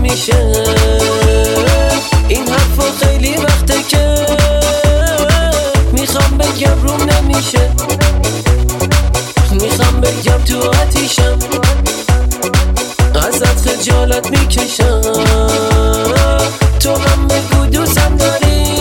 نمیشه. این حرفا خیلی وقته که میخوام بگم روم نمیشه. میخوام بگم تو آتیشم، ازت خجالت میکشم. تو هم بگو دوستم داری،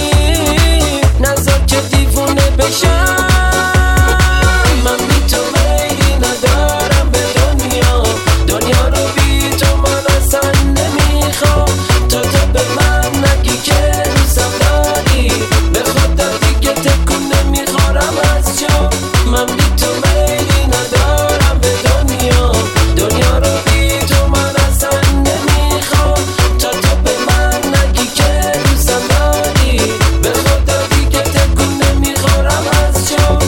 نذار که دیوونه بشم. من بی تو میلی ندارم به دنیا، دنیا رو بی تو من اصلا نمیخوام. تو به من نگی که دوستم داری، به خدا دیگه تکون نمیخورم از جا. من بی تو میلی ندارم به دنیا، دنیا رو بی تو من اصلا نمیخوام. تو به من نگی که دوستم داری، به خدا دیگه تکون نمیخورم از جا.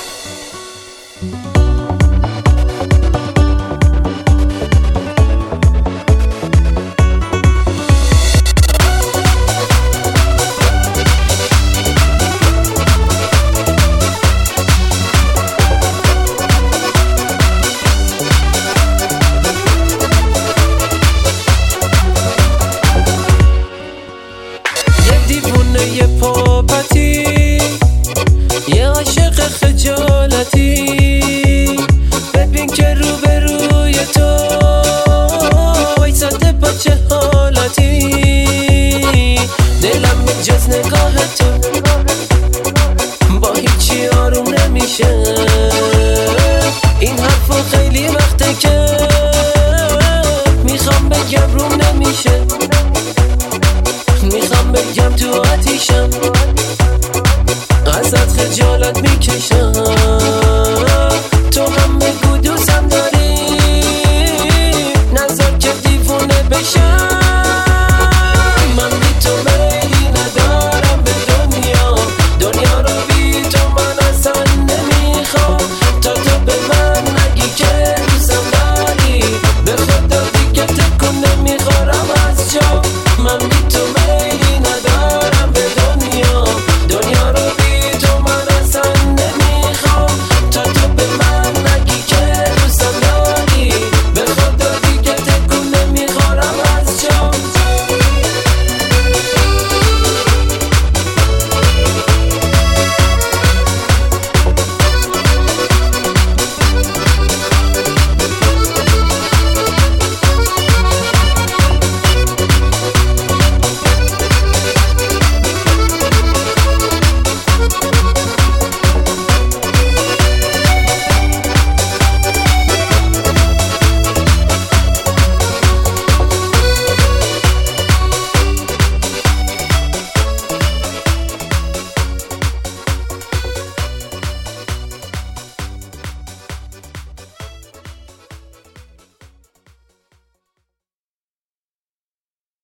یه پاپتی، یه عاشق خجالتی. ببین که روبروی تو وایساده با چه حالتی. دلم جز نگاه تو با هیچی آروم نمیشه. این حرفا خیلی وقته که میخوام بگم روم نمیشه. میخوام بگم تو آتیشم، ازت خجالت میکشم.